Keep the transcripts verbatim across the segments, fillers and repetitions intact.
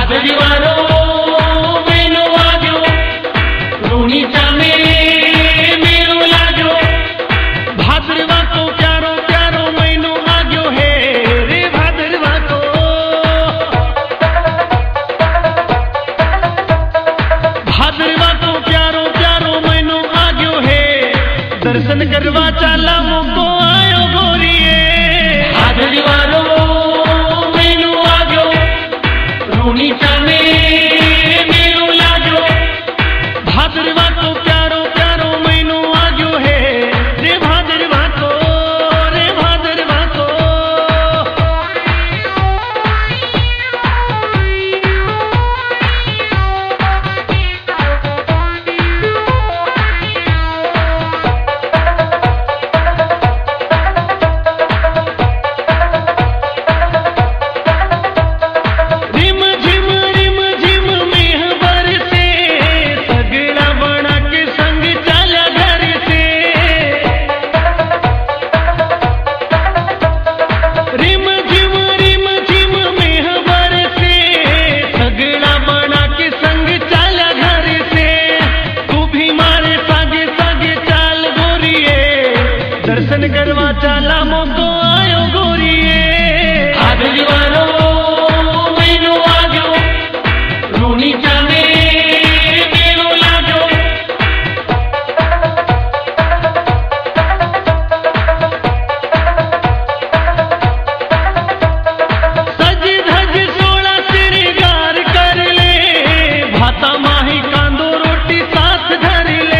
हाजरी वारो महीनो आग्यो, रूणी चामे मेलो लाग्यो। भादरवा को प्यारो प्यारो महीनो आग्यो है रे भादरवा को। भादरवा को प्यारो प्यारो महीनो आग्यो है, दर्शन करवा चाला मोको आयो गोरिये। हाजरी वारो महीनो आग्यो, रूणी चामे मेलो लाग्यो। भादरवा को प्यारो प्यारो महीनो आग्यो है रे भादरवा को, रे भादरवा को। रिम झिम रिम झिम मेह बरसे, सगड़ा बना के संग चाला घर से। रिम झिम रिम झिम मेह बरसे, सगड़ा बना के संग चाला घर से। तू भी मारे सागे सागे चाल गोरिये, दर्शन करवा चाला मोको आयो गोरिये। हाजरी वारो महीनो आग्यो, रूणी चामे मेलो लाग्यो। सज धज सोला श्रृंगार कर ले, भाता माही कांदो रोटी साथ धर ले।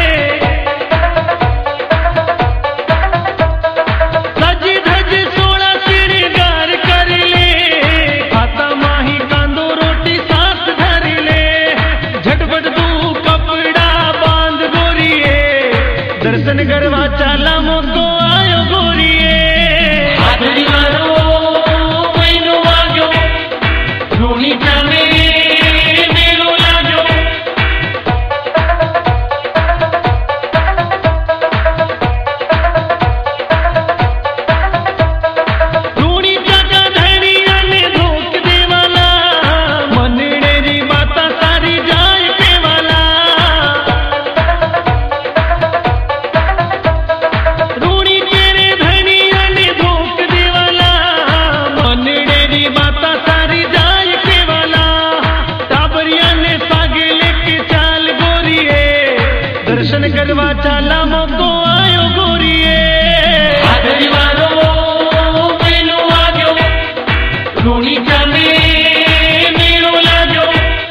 सज धज सोला श्रृंगार कर ले, भाता माही कांदो रोटी साथ धर ले। झटपट तू कपड़ा बांध गोरिये, दर्शन करवा चाला मोको आयो गोरिये। हाजरी वारो महीनो आग्यो, रूणी चामे मेलो लाग्यो। रूणी चाका धणिया ने धोक देवाला, मनने री बाता सारी जाय केवाला। रूणी तेरे धणिया ने धोक देवाला, मनने री बाता सारी जाय केवाला। टाबरिया ने सागे लेके चाल गोरिये, दर्शन करवा चाला मोको आयो गोरिये। हाजरी वारो महीनो आग्यो, रूणी चामे मेलो लाग्यो।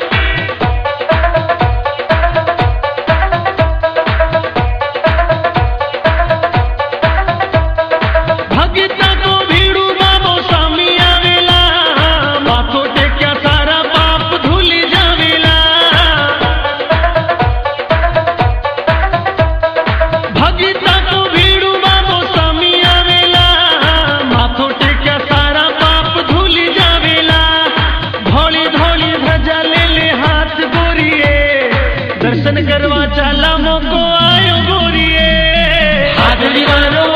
भगता को भीड़ू बाबो सामी आवेला, माथो टेक्या सारा पाप धूली जावेला। भगता को भीड़ू बाबो सामी आवेला, माथो टेक्या सारा पाप धूली जावेला। धोली धोली ध्वजा ले ले हाथ गोरिये, दर्शन करवा चाला मोको आयो गोरिये। हाजरी वारो